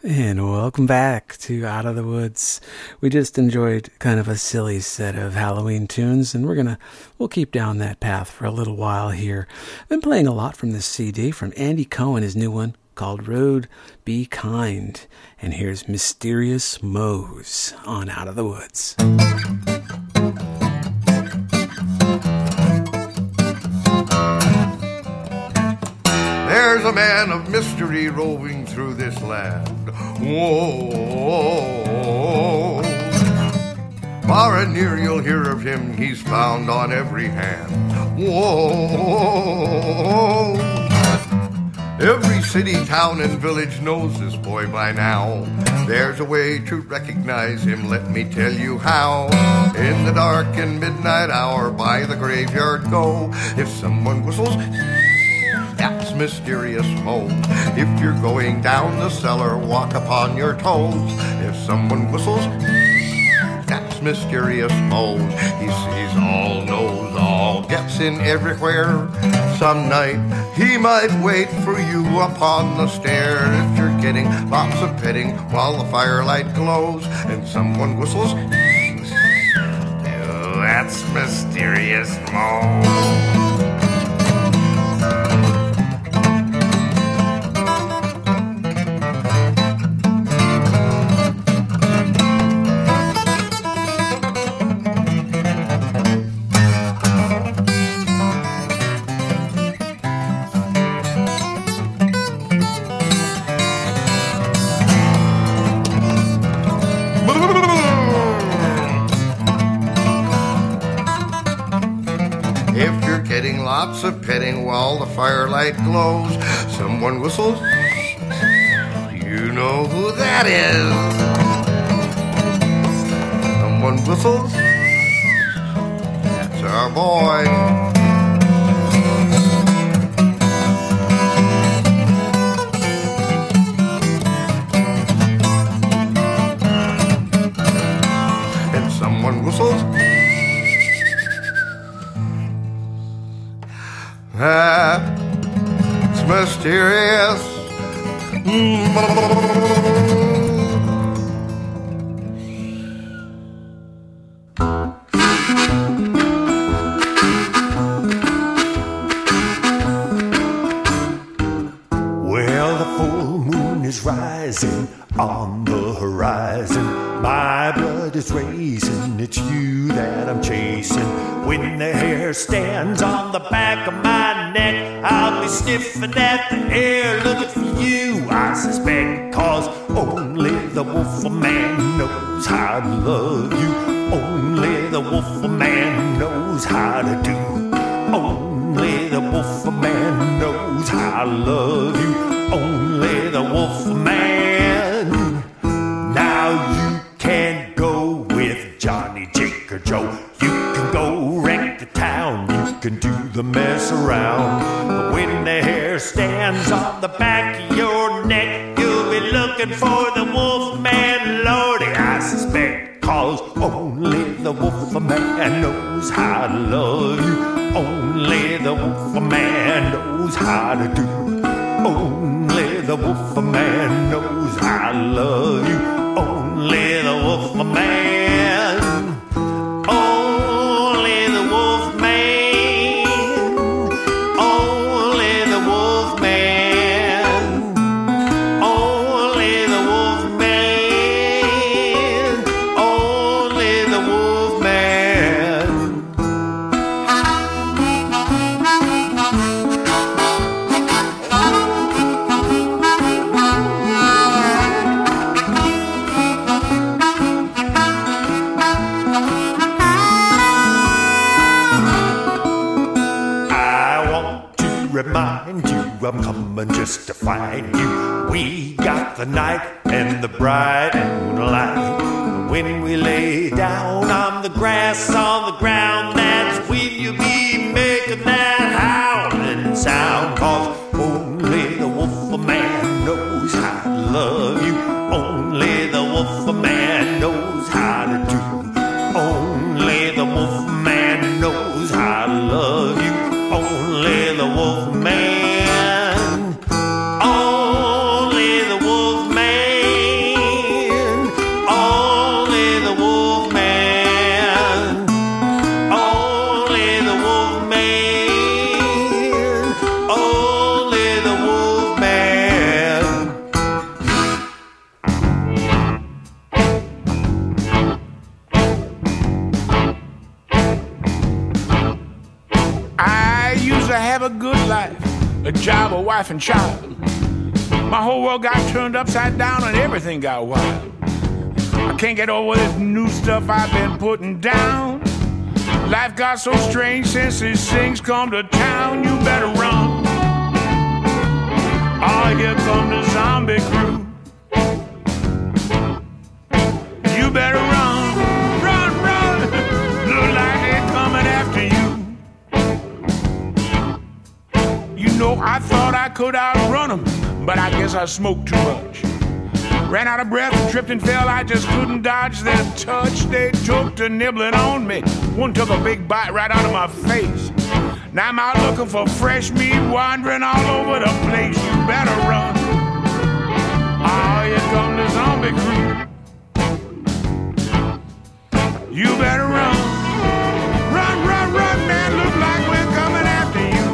And welcome back to Out of the Woods. We just enjoyed kind of a silly set of Halloween tunes, and we'll keep down that path for a little while here. I've been playing a lot from this CD from Andy Cohen, his new one called Road Be Kind. And here's Mysterious Moe's on Out of the Woods. There's a man of mystery roving through this land. Whoa. Far and near you'll hear of him, he's found on every hand. Whoa. Every city, town, and village knows this boy by now. There's a way to recognize him, let me tell you how. In the dark and midnight hour, by the graveyard go. If someone whistles, that's Mysterious Moe. If you're going down the cellar, walk upon your toes. If someone whistles, that's Mysterious Moe. He sees all, knows all, gets in everywhere. Some night he might wait for you upon the stair. If you're getting lots of petting while the firelight glows and someone whistles, that's Mysterious Moe. Lots of petting while the firelight glows. Someone whistles, you know who that is. Someone whistles, that's our boy. And someone whistles, it's mysterious. Well, the full moon is rising on the horizon. My blood is racing, it's you that I'm chasing. When the hair stands on the back of my neck, I'll be sniffing at the air looking for you, I suspect. Cause only the wolf man knows how to love you. Only the wolf man knows how to do. Only the wolf man knows how to love you. Only the wolf man. Now you can't go with Johnny, Jake, or Joe. You can go wreck the town. You can do the mess around. But when the hair stands on the back of your neck, you'll be looking for the wolf man, Lordy, I suspect. Cause only the wolf man knows how to love you. Only the wolf man knows how to do. Only the wolf man knows how to love you. Only the wolf man. Only the wolf man. Only the wolf man. Only the wolf man. Only the wolf man. Remind you I'm coming just to find you. We got the night and the bright moonlight. When we lay down on the grass on the ground, that's when you'll be making that howling sound. Cause only the wolf man knows how to love you. Only the wolf man knows how to do. Only the wolf man knows how to love you. Only the wolf man. Only the wolf man. wife and child. My whole world got turned upside down and everything got wild. I can't get over this new stuff I've been putting down. Life got so strange since these things come to town. You better run. Oh, here come the zombie crew. You better run, run, run. Look like they're coming after you. You know, I thought I could outrun them, but I guess I smoked too much. Ran out of breath and tripped and fell. I just couldn't dodge their touch. They took to nibbling on me. One took a big bite right out of my face. Now I'm out looking for fresh meat, wandering all over the place. You better run. Oh, here come the zombie crew. You better run. Run, run, run, man. Look like we're coming after you.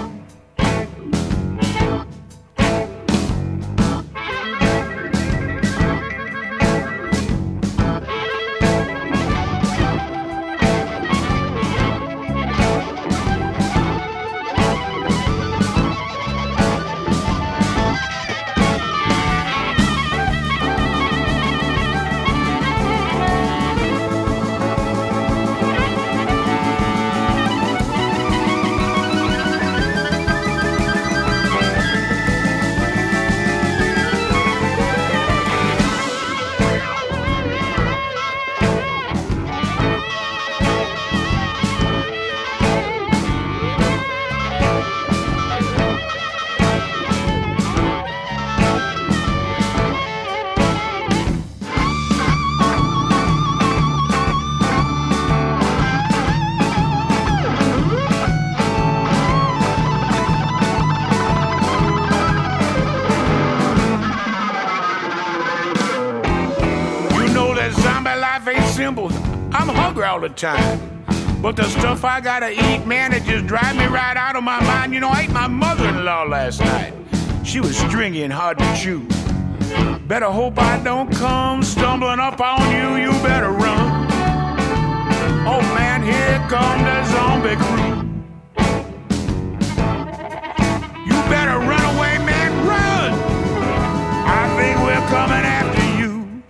I'm hungry all the time, but the stuff I gotta eat, man, it just drives me right out of my mind. You know, I ate my mother-in-law last night. She was stringy and hard to chew. Better hope I don't come stumbling up on you. You better run. Oh man, here come the zombie crew. You better run away, man, run. I think we're coming after you.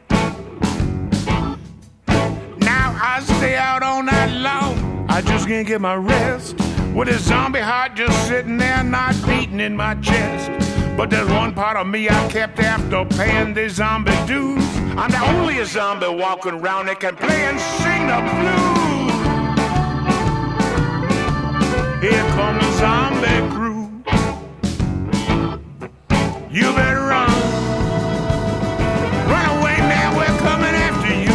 I stay out all night long, I just can't get my rest. With a zombie heart just sitting there not beating in my chest. But there's one part of me I kept after paying the zombie dues. I'm the only zombie walking around that can play and sing the blues. Here comes the zombie crew. You better run. Run away, man, we're coming after you.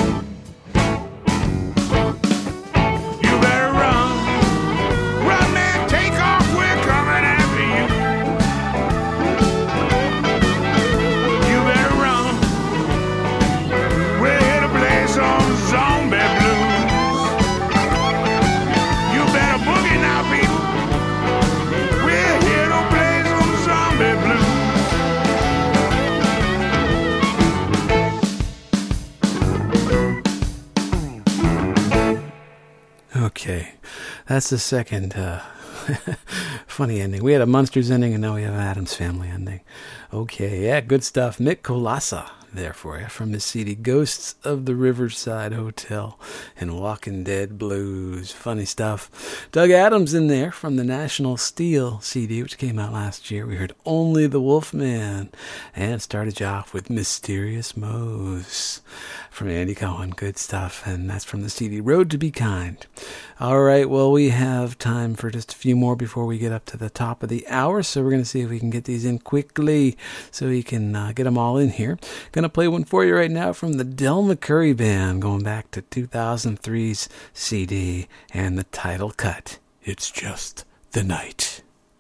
Okay, that's the second funny ending. We had a Munsters ending, and now we have an Addams Family ending. Okay, yeah, good stuff. Mick Kolassa there for you from his CD Ghosts of the Riverside Hotel and Walking Dead Blues. Funny stuff. Doug Adams in there from the National Steel CD, which came out last year. We heard Only the Wolfman and started you off with Mysterious Moes from Andy Cohen. Good stuff. And that's from the CD Road to Be Kind. All right, well, we have time for just a few more before we get up to the top of the hour, so we're going to see if we can get these in quickly so we can get them all in here. Going to play one for you right now from the Del McCoury Band, going back to 2003's CD and the title cut, It's Just the Night.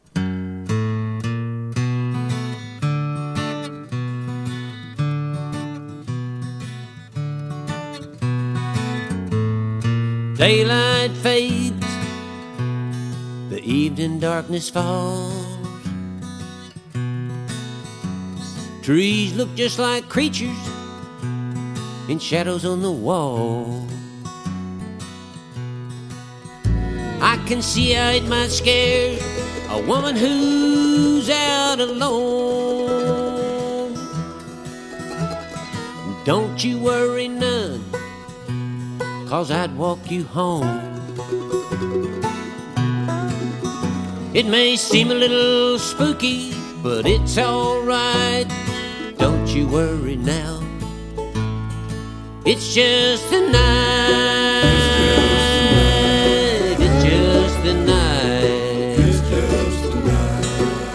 Daylight fades, the evening darkness falls. Trees look just like creatures in shadows on the wall. I can see how it might scare a woman who's out alone. Don't you worry none, 'cause I'd walk you home. It may seem a little spooky, but it's all right. Don't you worry now, it's just a night. It's just a night. It's just a night.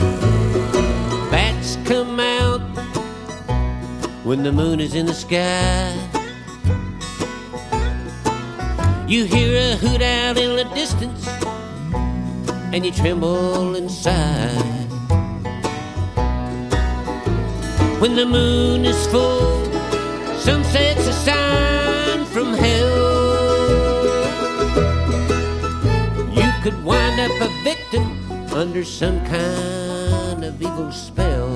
Bats come out when the moon is in the sky. You hear a hoot out in the distance, and you tremble inside. When the moon is full, sunset's a sign from hell. You could wind up a victim under some kind of evil spell.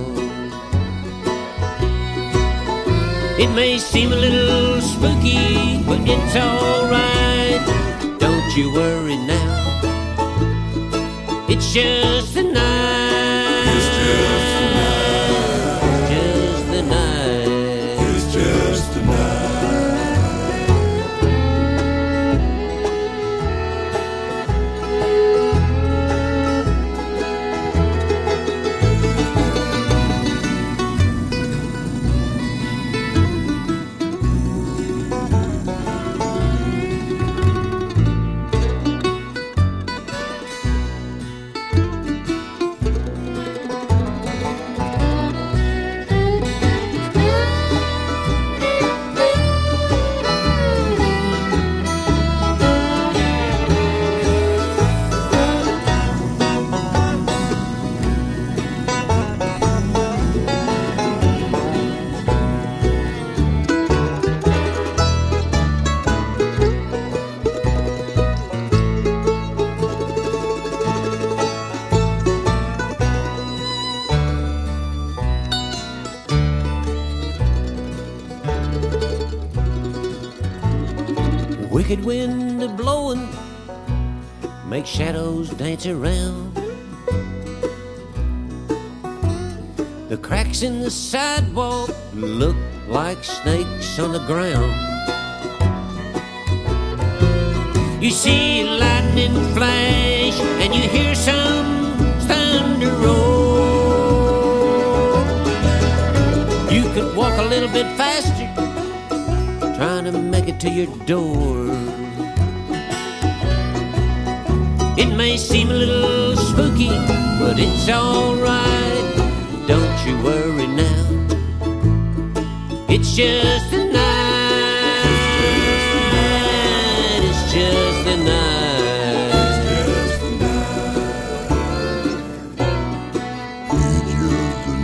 It may seem a little spooky, but it's all right. Don't you worry now, it's just a night. It's just a night. Just a night. It's just a night. Wicked wind a blowing, make shadows dance around. The cracks in the sidewalk look like snakes on the ground. You see lightning flash and you hear some thunder roar. You could walk a little bit faster, trying to make it to your door. It may seem a little spooky, but it's all right. Don't you worry now, it's just a night. It's just a night. It's just a night. It's just a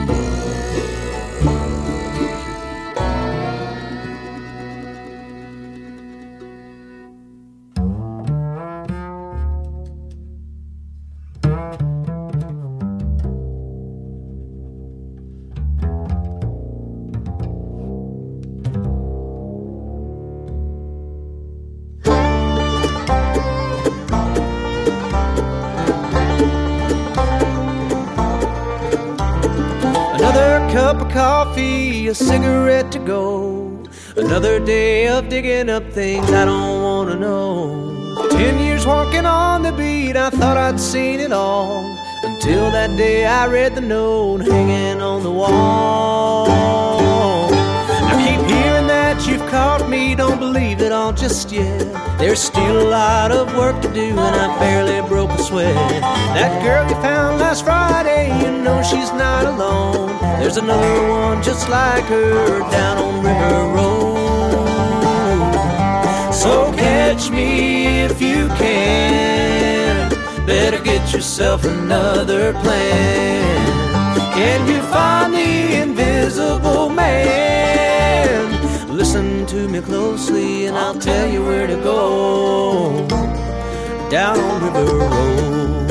cup of coffee, a cigarette to go. Another day of digging up things I don't want to know. 10 years walking on the beat, I thought I'd seen it all. Until that day I read the note hanging on the wall. I keep hearing that you've caught me, don't believe it all just yet. There's still a lot of work to do and I barely broke a sweat. That girl you found last Friday, you know she's not alone. There's another one just like her down on River Road. So catch me if you can, better get yourself another plan. Can you find the invisible man? Listen to me closely and I'll tell you where to go. Down on River Road.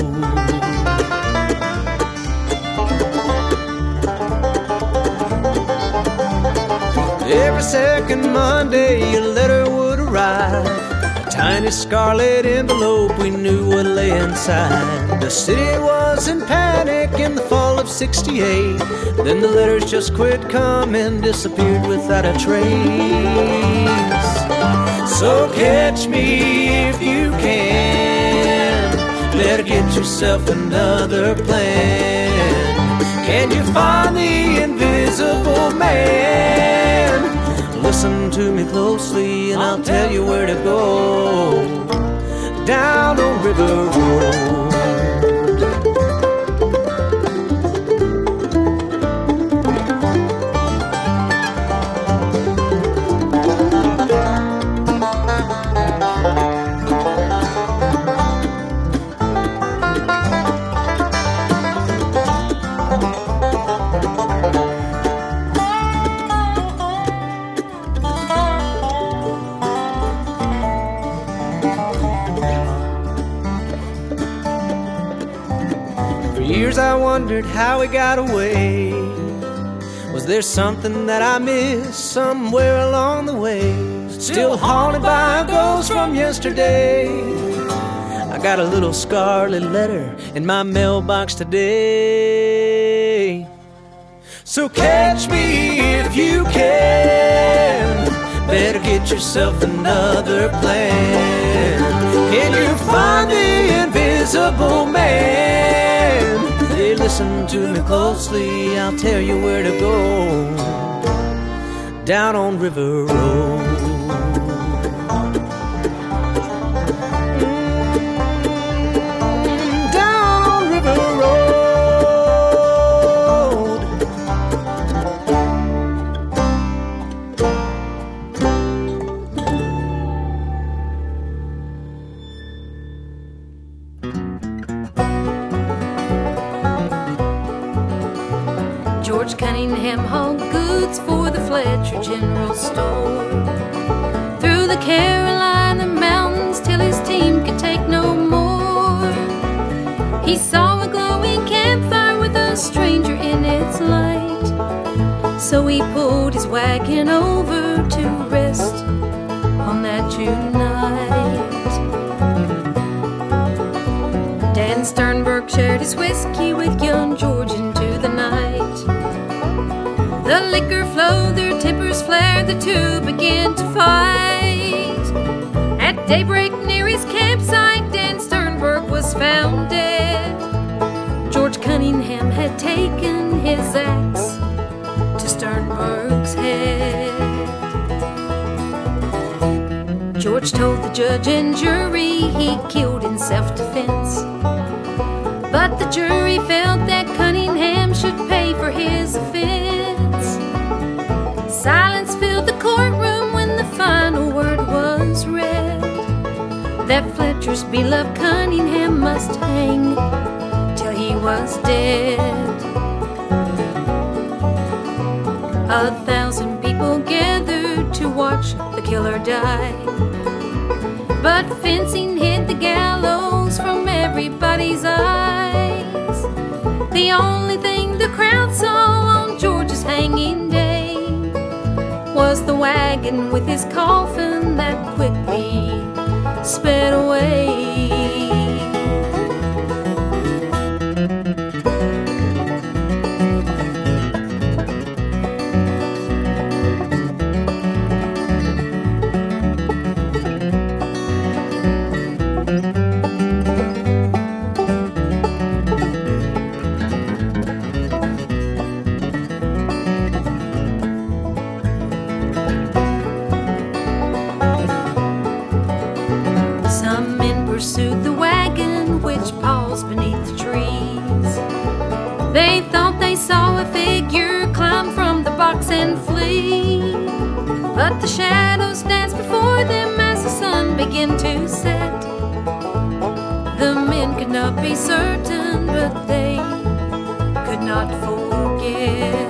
Every second Monday your letter would arrive, a tiny scarlet envelope we knew what lay inside. The city was in panic in the fall of '68. Then the letters just quit coming, disappeared without a trace. So catch me if you can, better get yourself another plan. Can you find the invisible man? Listen to me closely and I'll tell you where to go. Down on River Road. I wondered how he got away. Was there something that I missed somewhere along the way? Still haunted by a ghost from yesterday. I got a little scarlet letter in my mailbox today. So catch me if you can, better get yourself another plan. Can you find the invisible man? Hey, listen to me closely, I'll tell you where to go. Down on River Road. Down on River Road. George Cunningham hauled goods for the Fletcher General Store through the Carolina mountains till his team could take no more. He saw a glowing campfire with a stranger in its light, so he pulled his wagon over to rest on that June night. Dan Sternberg shared his whiskey with young George into the night. The liquor flowed, their tempers flared, the two began to fight. At daybreak near his campsite, Dan Sternberg was found dead. George Cunningham had taken his axe to Sternberg's head. George told the judge and jury he killed in self-defense, but the jury felt that Cunningham should pay for his offense. Silence filled the courtroom when the final word was read, that Fletcher's beloved Cunningham must hang till he was dead. 1,000 people gathered to watch the killer die, but fencing hid the gallows from everybody's eyes. The only thing the crowd saw on George's hanging day was the wagon with his coffin that quickly sped away. Pursued the wagon which paused beneath the trees. They thought they saw a figure climb from the box and flee, but the shadows danced before them as the sun began to set. The men could not be certain, but they could not forget.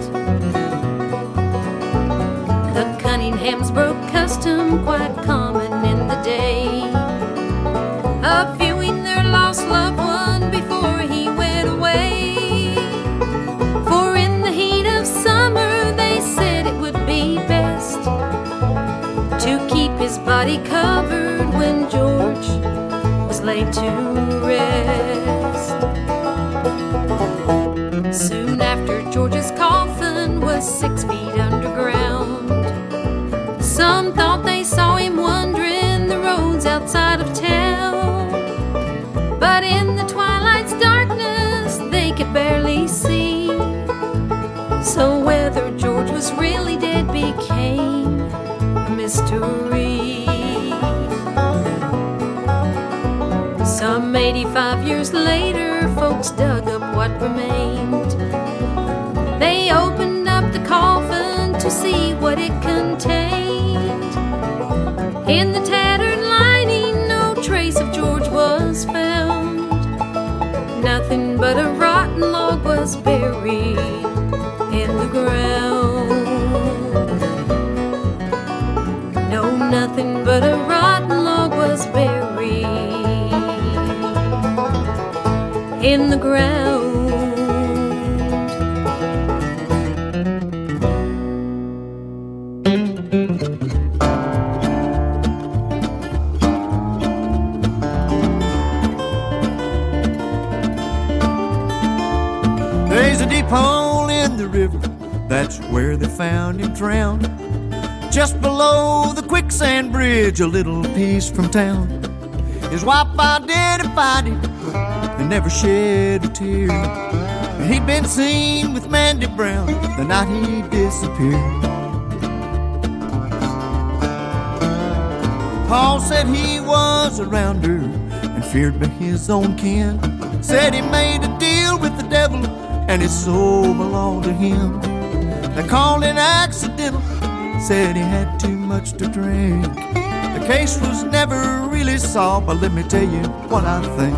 The Cunninghams broke custom quite common in the day of viewing their lost loved one before he went away. For in the heat of summer they said it would be best to keep his body covered when George was laid to rest. Soon after, George's coffin was 6 feet underground. Some thought they saw him wandering the roads outside of town, but in the twilight's darkness they could barely see. So whether George was really dead became a mystery. Some 85 years later, folks dug up what remained. They opened up the coffin to see what it contained. In the tattered lining, no trace of George was found. Nothing but a rotten log was buried in the ground. No, nothing but a rotten log was buried in the ground. There's a deep hole in the river, that's where they found him drowned. Just below the quicksand bridge, a little piece from town. His wife identified him and never shed a tear. He'd been seen with Mandy Brown the night he disappeared. Paul said he was around her and feared by his own kin. Said he made a deal with the devil and his soul belonged to him. They called it accidental, said he had too much to drink. The case was never really solved, but let me tell you what I think.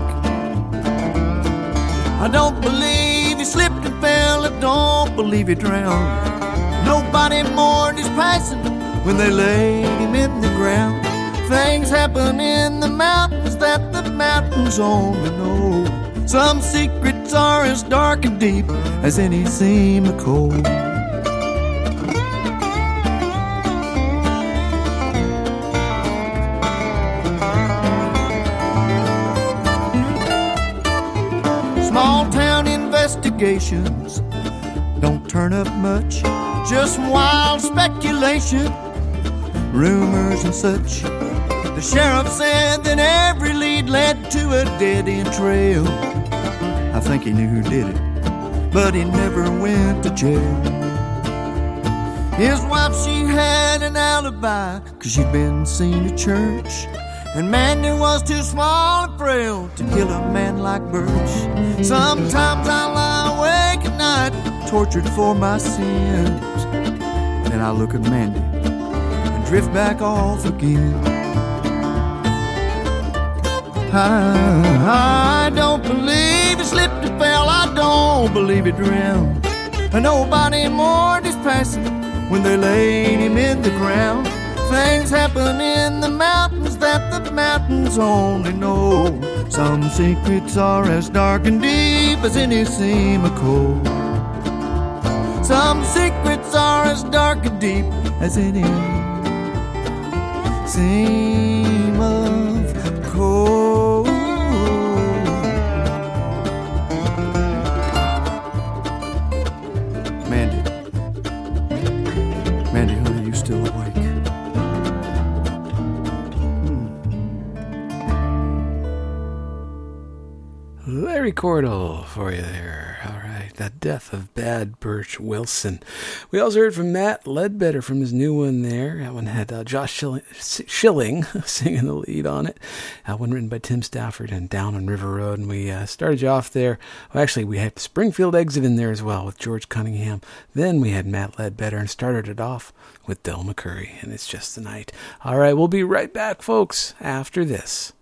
I don't believe he slipped and fell, I don't believe he drowned. Nobody mourned his passing when they laid him in the ground. Things happen in the mountains that the mountains only know. Some secrets are as dark and deep as any seam of coal. Small town investigations don't turn up much, just wild speculation, rumors and such. The sheriff said that every lead led to a dead-end trail. I think he knew who did it, but he never went to jail. His wife, she had an alibi, 'cause she'd been seen at church. And Mandy was too small and frail to kill a man like Birch. Sometimes I lie awake at night, tortured for my sins. Then I look at Mandy and drift back off again. I don't believe he slipped and fell, I don't believe he drowned. And nobody mourned his passing when they laid him in the ground. Things happen in the mountains that the mountains only know. Some secrets are as dark and deep as any seam of coal. Some secrets are as dark and deep as any seam of coal. Mandy, honey, you still awake? Larry Cordell for you there. All right, The Death of Bad Birch Wilson. We also heard from Matt Ledbetter from his new one there. That one had Josh Schilling singing the lead on it. That one written by Tim Stafford and Down on River Road. And we started you off there. Well, actually, we had Springfield Exit in there as well with George Cunningham. Then we had Matt Ledbetter and started it off with Del McCurry. And It's Just the Night. All right, we'll be right back, folks, after this.